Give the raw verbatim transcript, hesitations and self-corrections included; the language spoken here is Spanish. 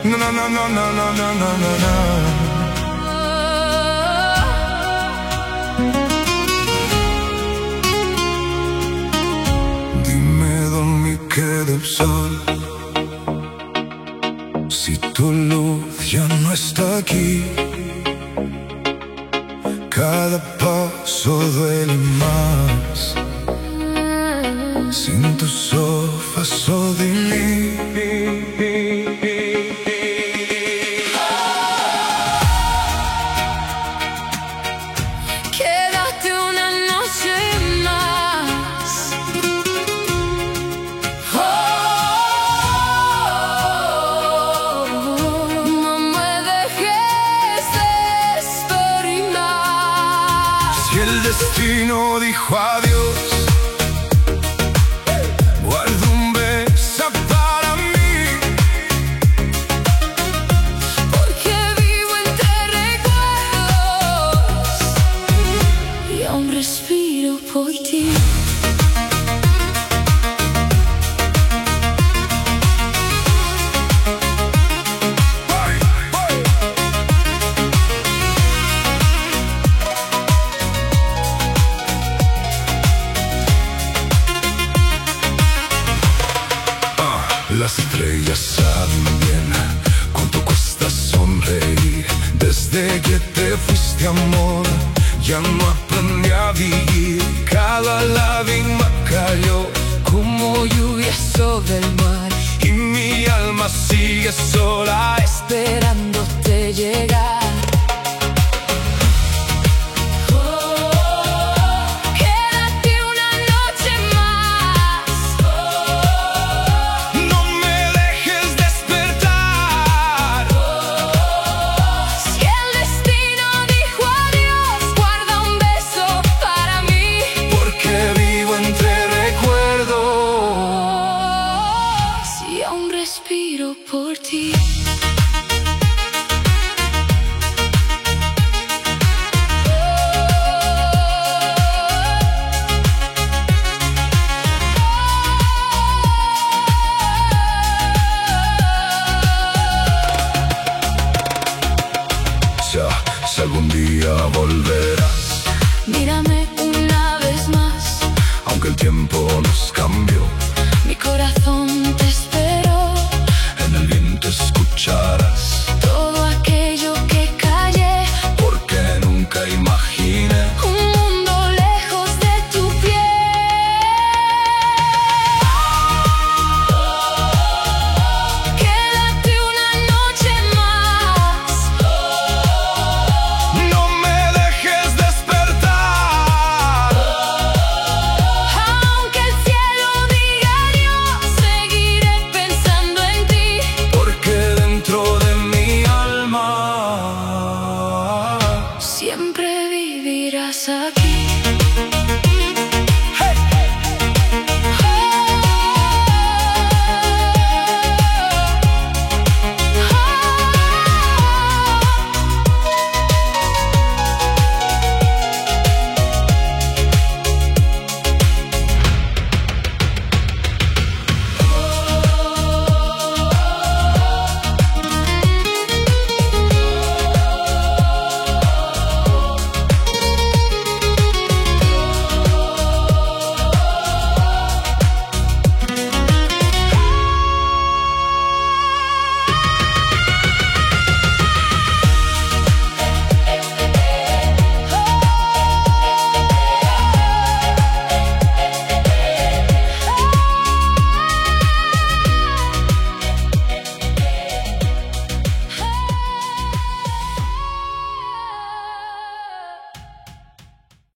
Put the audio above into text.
No, no, no, no, no, no, no, no, no, no. Dime dónde queda el sol, si tu luz ya no está aquí. Cada paso duele más, sin tu paso de mí. Quédate una noche más. Oh, no me dejes desesperar. Si el destino dijo adiós, guarda un beso para mí, porque vivo entre recuerdos y aún respiro por ti. Las estrellas saben bien cuánto cuesta sonreír. Desde que te fuiste, amor, ya no aprendí a vivir. Cada lágrima cayó Como lluvia sobre el mar, y mi alma sigue sola esperándote llegar. Respiro por ti.